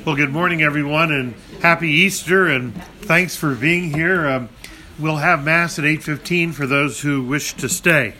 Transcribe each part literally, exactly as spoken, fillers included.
Well, good morning, everyone, and happy Easter, and thanks for being here. Um, we'll have Mass at eight fifteen for those who wish to stay.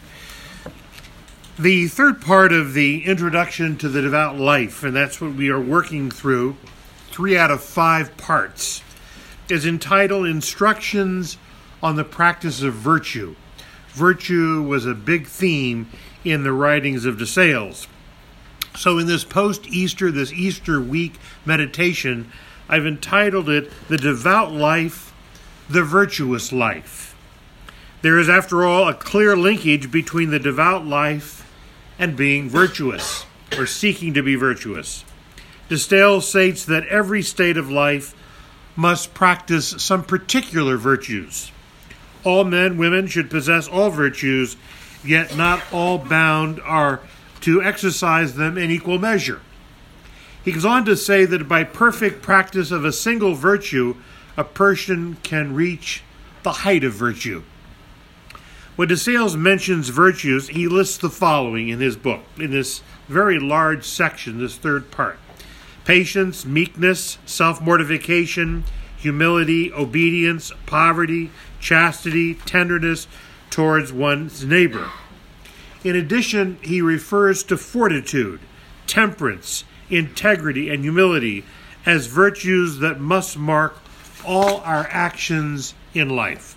The third part of the introduction to the devout life, and that's what we are working through, three out of five parts, is entitled Instructions on the Practice of Virtue. Virtue was a big theme in the writings of De Sales. So in this post-Easter, this Easter week meditation, I've entitled it The Devout Life, the Virtuous Life. There is, after all, a clear linkage between the devout life and being virtuous, or seeking to be virtuous. De Sales states that every state of life must practice some particular virtues. All men, women should possess all virtues, yet not all bound are to exercise them in equal measure. He goes on to say that by perfect practice of a single virtue, a person can reach the height of virtue. When De Sales mentions virtues, he lists the following in his book, in this very large section, this third part: patience, meekness, self-mortification, humility, obedience, poverty, chastity, tenderness towards one's neighbor. In addition, he refers to fortitude, temperance, integrity, and humility as virtues that must mark all our actions in life.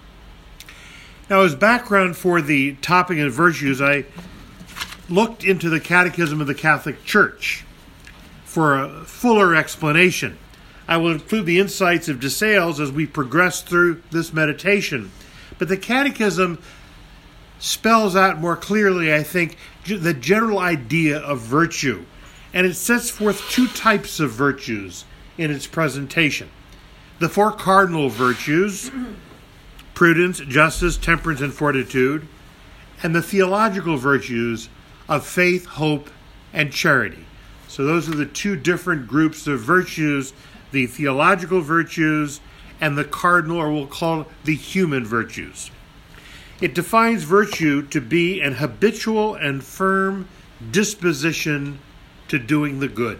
Now, as background for the topic of virtues, I looked into the Catechism of the Catholic Church for a fuller explanation. I will include the insights of De Sales as we progress through this meditation. But the Catechism spells out more clearly, I think, the general idea of virtue. And it sets forth two types of virtues in its presentation. The four cardinal virtues, prudence, justice, temperance, and fortitude, and the theological virtues of faith, hope, and charity. So those are the two different groups of virtues, the theological virtues and the cardinal, or we'll call it the human virtues. It defines virtue to be an habitual and firm disposition to doing the good.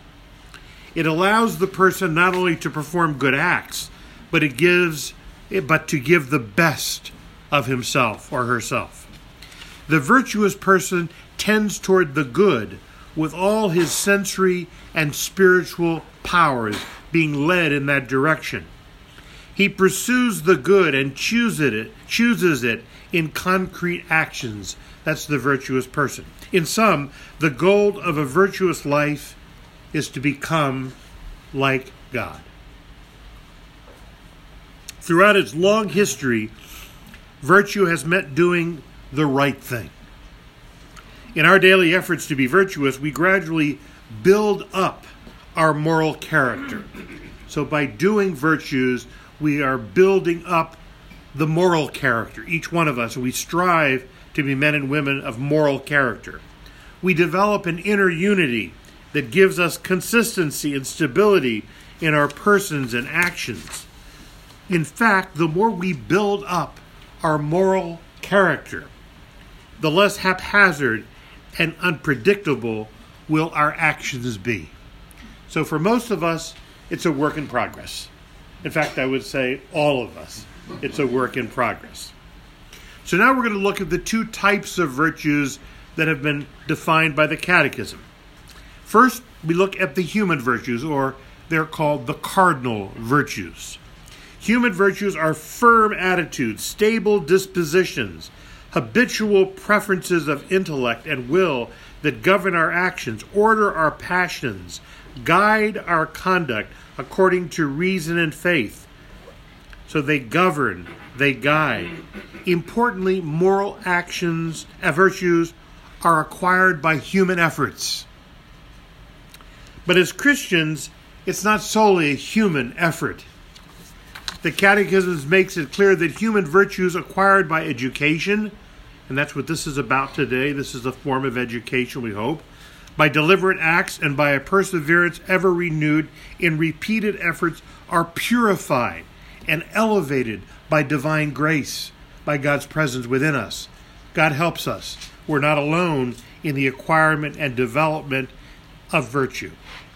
It allows the person not only to perform good acts, but it gives, but to give the best of himself or herself. The virtuous person tends toward the good with all his sensory and spiritual powers being led in that direction. He pursues the good and chooses it, chooses it in concrete actions. That's the virtuous person. In sum, the goal of a virtuous life is to become like God. Throughout its long history, virtue has meant doing the right thing. In our daily efforts to be virtuous, we gradually build up our moral character. So by doing virtues, we are building up the moral character, each one of us. We strive to be men and women of moral character. We develop an inner unity that gives us consistency and stability in our persons and actions. In fact, the more we build up our moral character, the less haphazard and unpredictable will our actions be. So for most of us, it's a work in progress. In fact, I would say all of us, it's a work in progress. So now we're going to look at the two types of virtues that have been defined by the Catechism. First, we look at the human virtues, or they're called the cardinal virtues. Human virtues are firm attitudes, stable dispositions, habitual preferences of intellect and will that govern our actions, order our passions, guide our conduct according to reason and faith. So they govern, they guide. Importantly, moral actions and virtues are acquired by human efforts. But as Christians, it's not solely a human effort. The Catechism makes it clear that human virtues acquired by education, and that's what this is about today. This is a form of education, we hope, by deliberate acts and by a perseverance ever renewed in repeated efforts, are purified and elevated by divine grace, by God's presence within us. God helps us. We're not alone in the acquirement and development of virtue.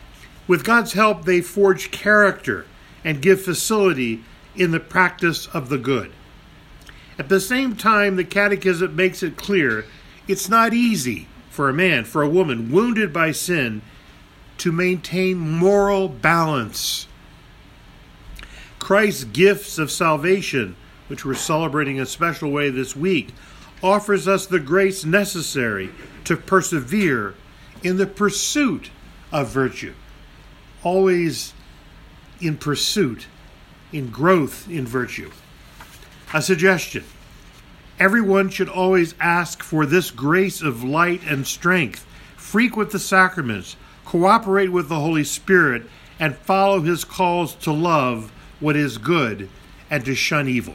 With God's help, they forge character and give facility in the practice of the good. At the same time, the Catechism makes it clear it's not easy for a man, for a woman wounded by sin, to maintain moral balance. Christ's gifts of salvation, which we're celebrating in a special way this week, offers us the grace necessary to persevere in the pursuit of virtue. Always in pursuit, in growth in virtue. A suggestion: everyone should always ask for this grace of light and strength, frequent the sacraments, cooperate with the Holy Spirit, and follow his calls to love what is good and to shun evil.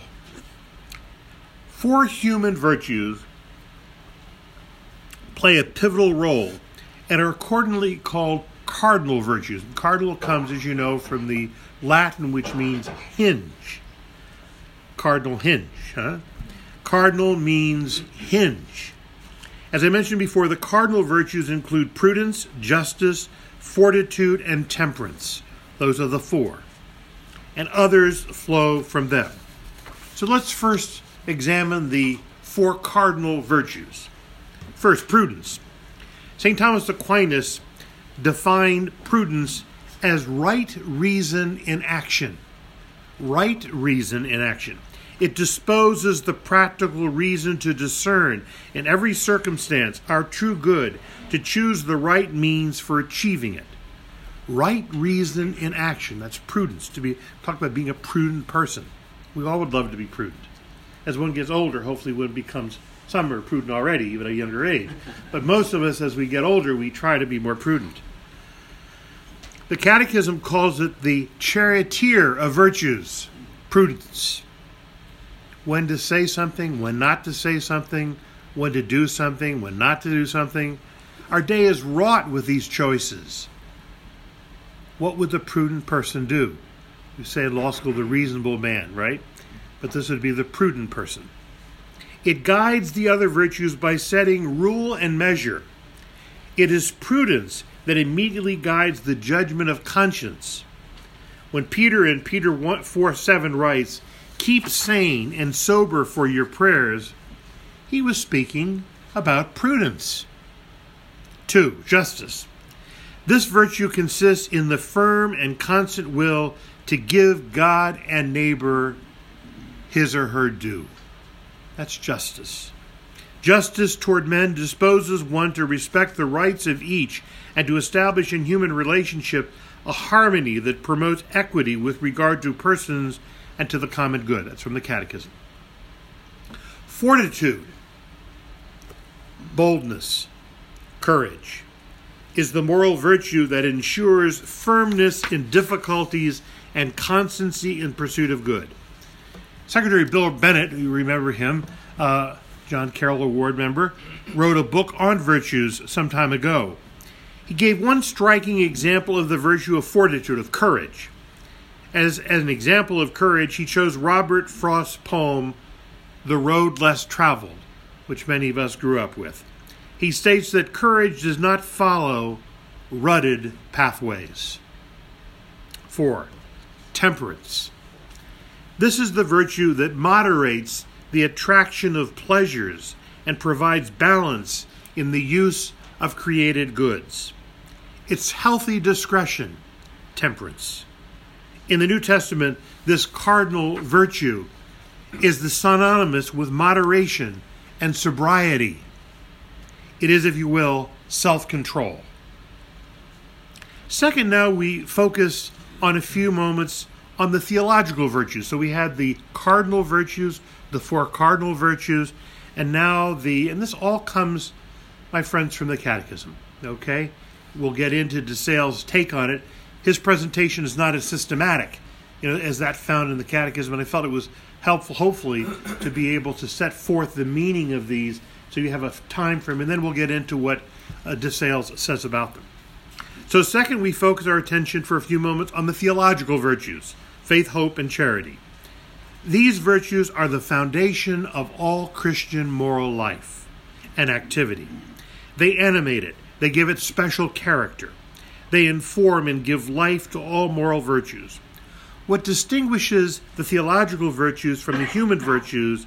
Four human virtues play a pivotal role and are accordingly called cardinal virtues. Cardinal comes, as you know, from the Latin, which means hinge. Cardinal hinge, huh? Cardinal means hinge. As I mentioned before, the cardinal virtues include prudence, justice, fortitude, and temperance. Those are the four. And others flow from them. So let's first examine the four cardinal virtues. First, prudence. Saint Thomas Aquinas defined prudence as right reason in action. Right reason in action. It disposes the practical reason to discern in every circumstance our true good, to choose the right means for achieving it. Right reason in action. That's prudence. To be talk about being a prudent person. We all would love to be prudent. As one gets older, hopefully one becomes, some are prudent already, even at a younger age. But most of us, as we get older, we try to be more prudent. The Catechism calls it the charioteer of virtues, prudence. When to say something, when not to say something, when to do something, when not to do something. Our day is wrought with these choices. What would the prudent person do? We say in law school, the reasonable man, right? But this would be the prudent person. It guides the other virtues by setting rule and measure. It is prudence that immediately guides the judgment of conscience. When Peter in Peter four seven writes, "Keep sane and sober for your prayers," he was speaking about prudence. Two, justice. This virtue consists in the firm and constant will to give God and neighbor his or her due. That's justice. Justice toward men disposes one to respect the rights of each and to establish in human relationship a harmony that promotes equity with regard to persons and to the common good. That's from the Catechism. Fortitude, boldness, courage, is the moral virtue that ensures firmness in difficulties and constancy in pursuit of good. Secretary Bill Bennett, you remember him, uh, John Carroll Award member, wrote a book on virtues some time ago. He gave one striking example of the virtue of fortitude, of courage. As, as an example of courage, he chose Robert Frost's poem, The Road Less Traveled, which many of us grew up with. He states that courage does not follow rutted pathways. Four, temperance. This is the virtue that moderates the attraction of pleasures and provides balance in the use of created goods. It's healthy discretion, temperance. In the New Testament, this cardinal virtue is the synonymous with moderation and sobriety. It is, if you will, self-control. Second, now we focus on a few moments on the theological virtues. So we had the cardinal virtues, the four cardinal virtues, and now the, and this all comes, my friends, from the Catechism, okay? We'll get into DeSale's take on it. His presentation is not as systematic, you know, as that found in the Catechism, and I felt it was helpful, hopefully, to be able to set forth the meaning of these so you have a time frame, and then we'll get into what uh, DeSales says about them. So second, we focus our attention for a few moments on the theological virtues, faith, hope, and charity. These virtues are the foundation of all Christian moral life and activity. They animate it. They give it special character. They inform and give life to all moral virtues. What distinguishes the theological virtues from the human virtues,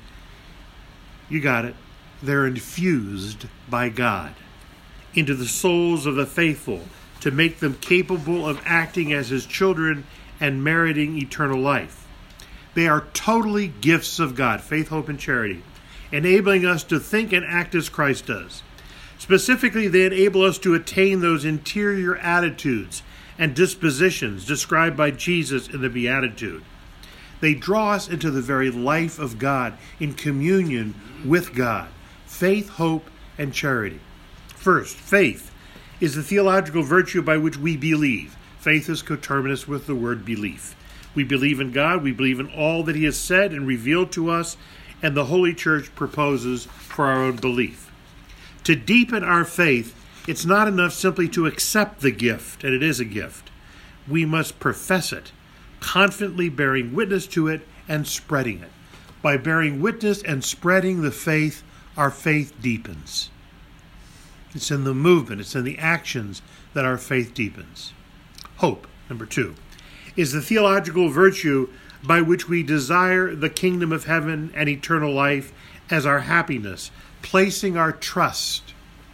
you got it, they're infused by God into the souls of the faithful to make them capable of acting as his children and meriting eternal life. They are totally gifts of God, faith, hope, and charity, enabling us to think and act as Christ does. Specifically, they enable us to attain those interior attitudes and dispositions described by Jesus in the Beatitude. They draw us into the very life of God in communion with God. Faith, hope, and charity. First, faith is the theological virtue by which we believe. Faith is coterminous with the word belief. We believe in God, we believe in all that he has said and revealed to us, and the Holy Church proposes for our own belief. To deepen our faith, it's not enough simply to accept the gift, and it is a gift. We must profess it, confidently bearing witness to it and spreading it. By bearing witness and spreading the faith, our faith deepens. It's in the movement, it's in the actions that our faith deepens. Hope, number two, is the theological virtue by which we desire the kingdom of heaven and eternal life as our happiness, placing our trust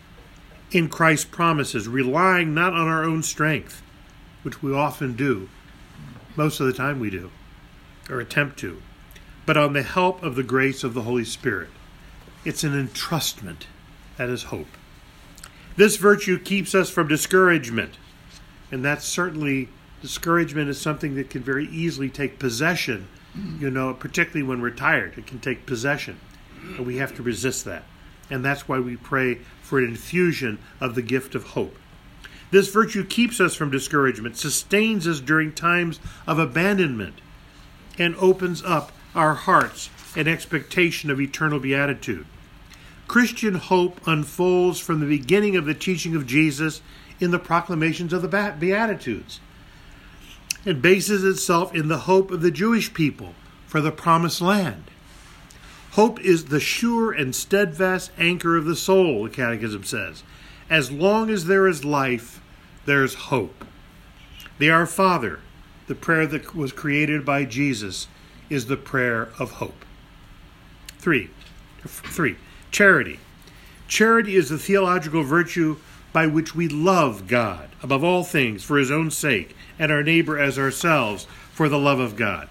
in Christ's promises, relying not on our own strength, which we often do, most of the time we do, or attempt to, but on the help of the grace of the Holy Spirit. It's an entrustment. That is hope. This virtue keeps us from discouragement, and that's certainly, discouragement is something that can very easily take possession, you know, particularly when we're tired. It can take possession, and we have to resist that. And that's why we pray for an infusion of the gift of hope. This virtue keeps us from discouragement, sustains us during times of abandonment, and opens up our hearts in expectation of eternal beatitude. Christian hope unfolds from the beginning of the teaching of Jesus in the proclamations of the Beatitudes. It bases itself in the hope of the Jewish people for the promised land. Hope is the sure and steadfast anchor of the soul, the Catechism says. As long as there is life, there's hope. The Our Father, the prayer that was created by Jesus, is the prayer of hope. Three, three, charity. Charity is the theological virtue by which we love God above all things for his own sake, and our neighbor as ourselves for the love of God.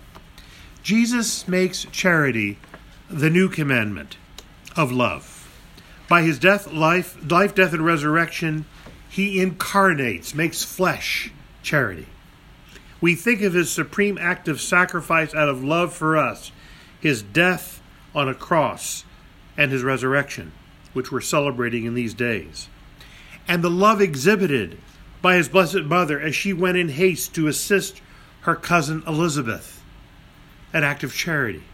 Jesus makes charity the new commandment of love. By his death, life, life, death, and resurrection, he incarnates, makes flesh charity. We think of his supreme act of sacrifice out of love for us, his death on a cross, and his resurrection, which we're celebrating in these days. And the love exhibited by his Blessed Mother as she went in haste to assist her cousin Elizabeth, an act of charity.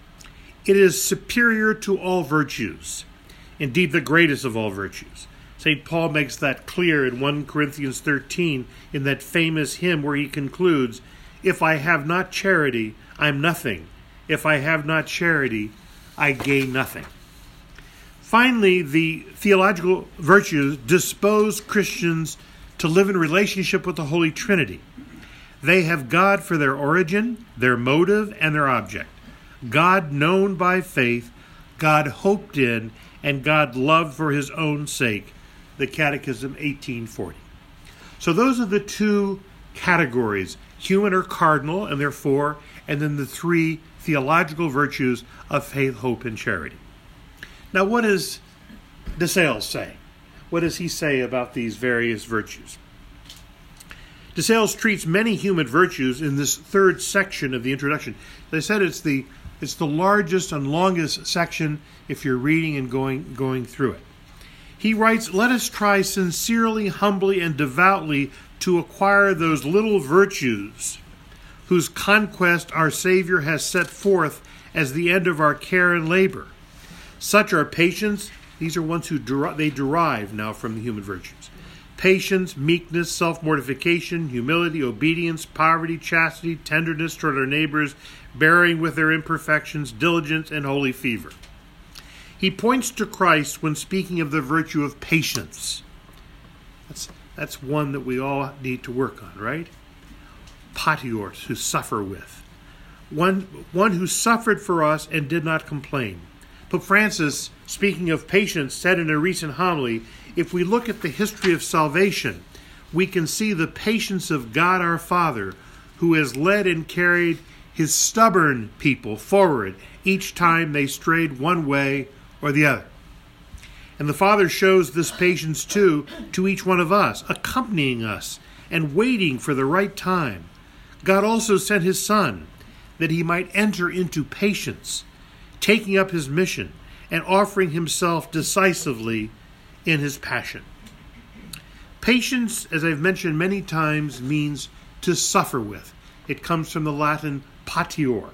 It is superior to all virtues, indeed the greatest of all virtues. Saint Paul makes that clear in First Corinthians thirteen in that famous hymn where he concludes, "If I have not charity, I'm nothing. If I have not charity, I gain nothing." Finally, the theological virtues dispose Christians to live in relationship with the Holy Trinity. They have God for their origin, their motive, and their object. God known by faith, God hoped in, and God loved for his own sake. The Catechism eighteen forty. So those are the two categories, human or cardinal, and therefore, and then the three theological virtues of faith, hope, and charity. Now, what does De Sales say? What does he say about these various virtues? De Sales treats many human virtues in this third section of the introduction. They said it's the it's the largest and longest section if you're reading and going going through it. He writes, "Let us try sincerely, humbly, and devoutly to acquire those little virtues whose conquest our Savior has set forth as the end of our care and labor. Such are patience." These are ones who der- they derive now from the human virtues. Patience, meekness, self-mortification, humility, obedience, poverty, chastity, tenderness toward our neighbors, bearing with their imperfections, diligence, and holy fervor. He points to Christ when speaking of the virtue of patience. That's, That's one that we all need to work on, right? Patios, who suffer with. One, one who suffered for us and did not complain. Pope Francis, speaking of patience, said in a recent homily, if we look at the history of salvation, we can see the patience of God our Father, who has led and carried his stubborn people forward each time they strayed one way or the other. And the Father shows this patience too to each one of us, accompanying us and waiting for the right time. God also sent his Son that he might enter into patience, taking up his mission and offering himself decisively in his passion. Patience, as I've mentioned many times, means to suffer with. It comes from the Latin patior.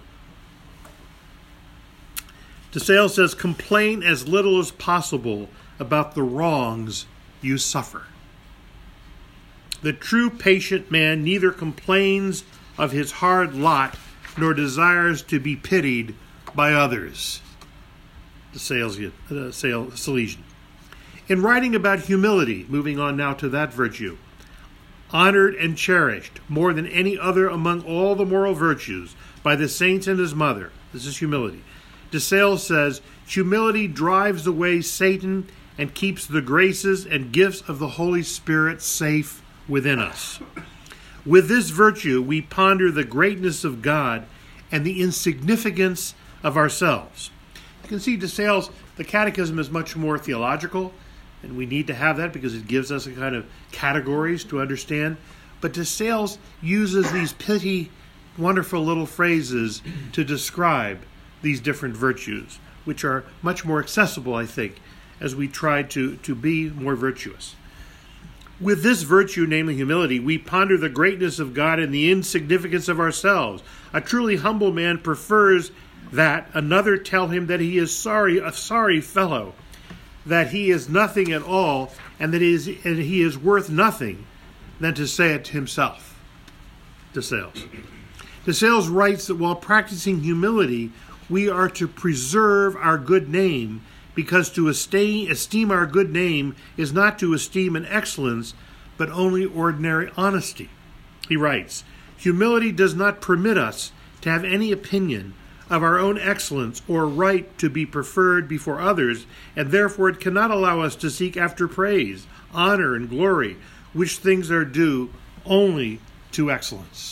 De Sales says, complain as little as possible about the wrongs you suffer. The true patient man neither complains of his hard lot nor desires to be pitied by others. The Salesian, uh, Salesian. In writing about humility, moving on now to that virtue, honored and cherished more than any other among all the moral virtues by the saints and his mother, this is humility. De Sales says, humility drives away Satan and keeps the graces and gifts of the Holy Spirit safe within us. With this virtue, we ponder the greatness of God and the insignificance of ourselves. You can see De Sales, the Catechism is much more theological, and we need to have that because it gives us a kind of categories to understand. But De Sales uses these pithy, wonderful little phrases to describe these different virtues, which are much more accessible, I think, as we try to, to be more virtuous. With this virtue, namely humility, we ponder the greatness of God and the insignificance of ourselves. A truly humble man prefers that another tell him that he is sorry, a sorry fellow, that he is nothing at all, and that he is, and he is worth nothing, than to say it to himself. De Sales. De Sales writes that while practicing humility, we are to preserve our good name, because to esteem our good name is not to esteem an excellence, but only ordinary honesty. He writes, humility does not permit us to have any opinion of our own excellence or right to be preferred before others, and therefore it cannot allow us to seek after praise, honor, and glory, which things are due only to excellence.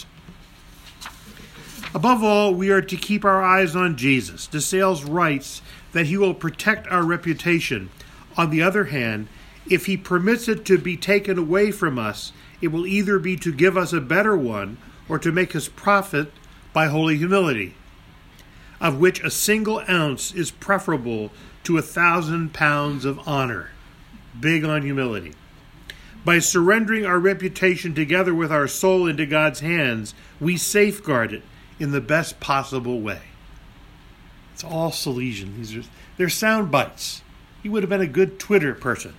Above all, we are to keep our eyes on Jesus. De Sales writes that he will protect our reputation. On the other hand, if he permits it to be taken away from us, it will either be to give us a better one or to make us profit by holy humility, of which a single ounce is preferable to a thousand pounds of honor. Big on humility. By surrendering our reputation together with our soul into God's hands, we safeguard it in the best possible way. It's all Salesian. These are, they're sound bites. He would have been a good Twitter person.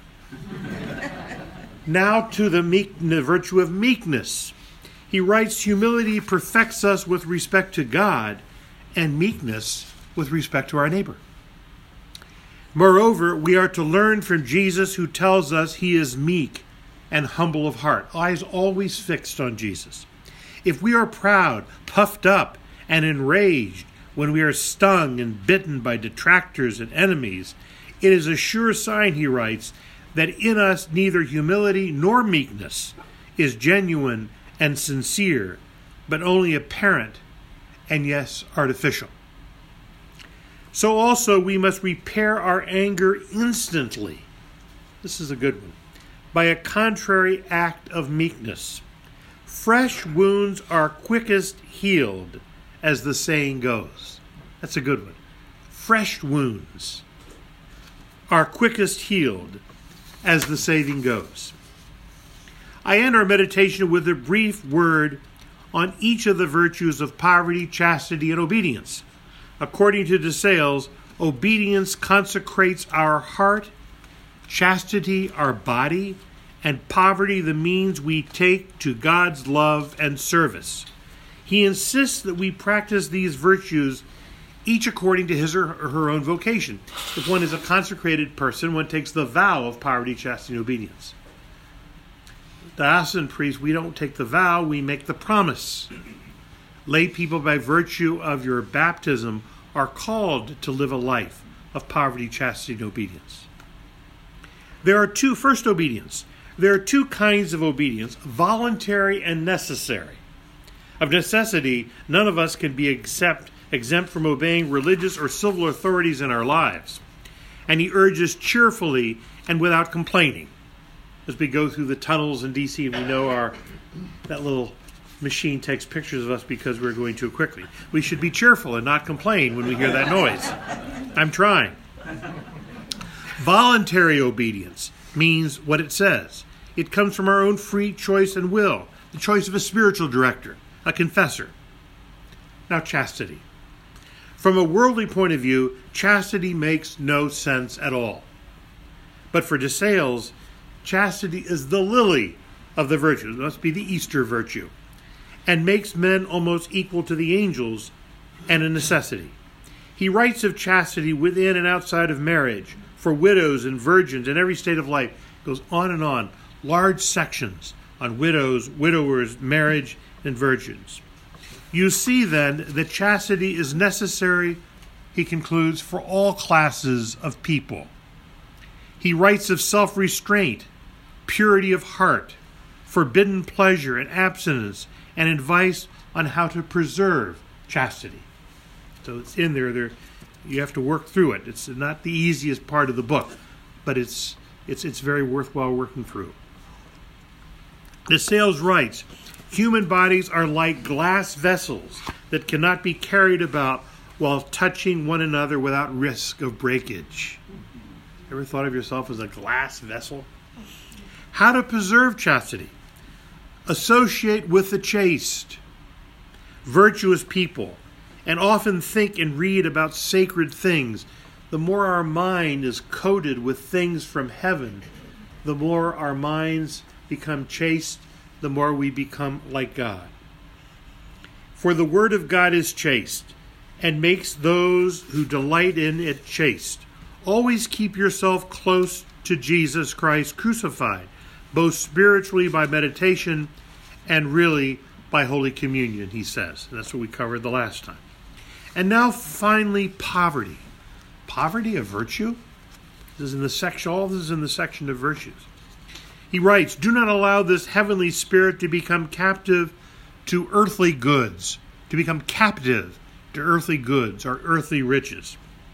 Now to the, meek, the virtue of meekness. He writes, humility perfects us with respect to God, and meekness with respect to our neighbor. Moreover, we are to learn from Jesus, who tells us he is meek and humble of heart. Eyes always fixed on Jesus. If we are proud, puffed up, and enraged when we are stung and bitten by detractors and enemies, it is a sure sign, he writes, that in us neither humility nor meekness is genuine and sincere, but only apparent and, yes, artificial. So also we must repair our anger instantly. This is a good one. By a contrary act of meekness. Fresh wounds are quickest healed, as the saying goes. That's a good one. Fresh wounds are quickest healed, as the saying goes. I end our meditation with a brief word on each of the virtues of poverty, chastity, and obedience. According to De Sales, obedience consecrates our heart, chastity our body, and poverty the means we take to God's love and service. He insists that we practice these virtues each according to his or her own vocation. If one is a consecrated person, one takes the vow of poverty, chastity, and obedience. Diocesan priests, we don't take the vow, we make the promise. Lay people, by virtue of your baptism, are called to live a life of poverty, chastity, and obedience. There are two, first obedience. There are two kinds of obedience, voluntary and necessary. Of necessity, none of us can be exempt, exempt from obeying religious or civil authorities in our lives. And he urges cheerfully and without complaining. As we go through the tunnels in D C, and we know our that little machine takes pictures of us because we're going too quickly. We should be cheerful and not complain when we hear that noise. I'm trying. Voluntary obedience means what it says. It comes from our own free choice and will, the choice of a spiritual director, a confessor. Now, chastity. From a worldly point of view, chastity makes no sense at all. But for De Sales, chastity is the lily of the virtues. It must be the Easter virtue, and makes men almost equal to the angels, and a necessity. He writes of chastity within and outside of marriage, for widows and virgins in every state of life. It goes on and on. Large sections on widows, widowers, marriage, and virgins. You see then that chastity is necessary, he concludes, for all classes of people. He writes of self-restraint, purity of heart, forbidden pleasure and abstinence, and advice on how to preserve chastity. So it's in there. There, you have to work through it. It's not the easiest part of the book, but it's it's it's very worthwhile working through. De Sales writes, human bodies are like glass vessels that cannot be carried about while touching one another without risk of breakage. Ever thought of yourself as a glass vessel? How to preserve chastity? Associate with the chaste, virtuous people, and often think and read about sacred things. The more our mind is coated with things from heaven, the more our minds become chaste, the more we become like God. For the word of God is chaste, and makes those who delight in it chaste. Always keep yourself close to Jesus Christ crucified, both spiritually by meditation and really by Holy Communion, he says. And that's what we covered the last time. And now finally, poverty. Poverty, a virtue? This is in the section, all this is in the section of virtues. He writes, do not allow this heavenly spirit to become captive to earthly goods, to become captive to earthly goods or earthly riches.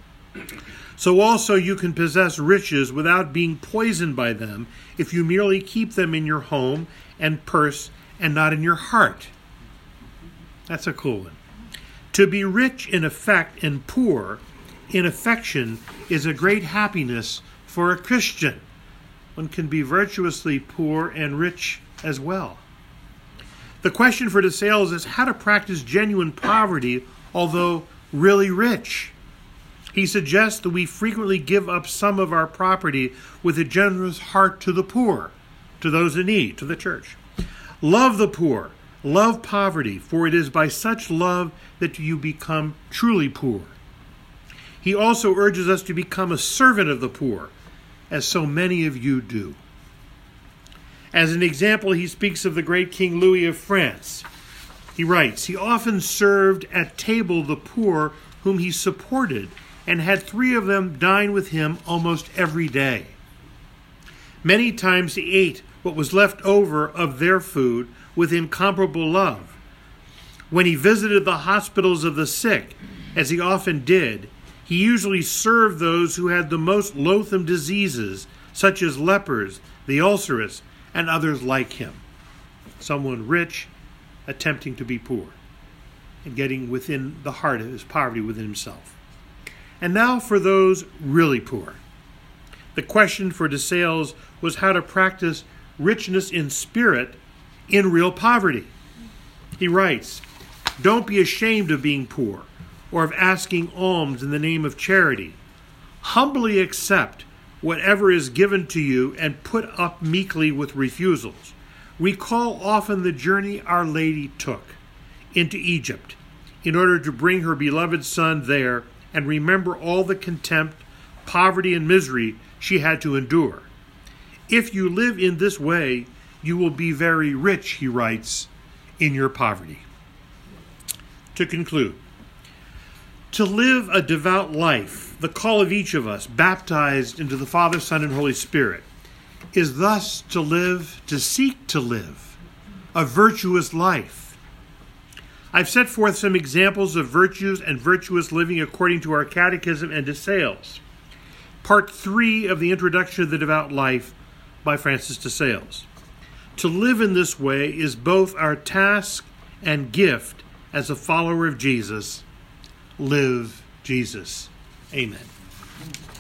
So also you can possess riches without being poisoned by them if you merely keep them in your home and purse and not in your heart. That's a cool one. To be rich in effect and poor in affection is a great happiness for a Christian. One can be virtuously poor and rich as well. The question for De Sales is how to practice genuine poverty, although really rich. He suggests that we frequently give up some of our property with a generous heart to the poor, to those in need, to the church. Love the poor, love poverty, for it is by such love that you become truly poor. He also urges us to become a servant of the poor, as so many of you do. As an example, he speaks of the great King Louis of France. He writes, he often served at table the poor whom he supported, and had three of them dine with him almost every day. Many times he ate what was left over of their food with incomparable love. When he visited the hospitals of the sick, as he often did, he usually served those who had the most loathsome diseases, such as lepers, the ulcerous, and others like him. Someone rich attempting to be poor and getting within the heart of his poverty within himself. And now for those really poor. The question for De Sales was how to practice richness in spirit in real poverty. He writes, don't be ashamed of being poor or of asking alms in the name of charity. Humbly accept whatever is given to you and put up meekly with refusals. Recall often the journey Our Lady took into Egypt in order to bring her beloved son there, and remember all the contempt, poverty, and misery she had to endure. If you live in this way, you will be very rich, he writes, in your poverty. To conclude, to live a devout life, the call of each of us, baptized into the Father, Son, and Holy Spirit, is thus to live, to seek to live, a virtuous life. I've set forth some examples of virtues and virtuous living according to our Catechism and de Sales. Part three of the Introduction to the Devout Life by Francis de Sales. To live in this way is both our task and gift as a follower of Jesus. Live Jesus. Amen.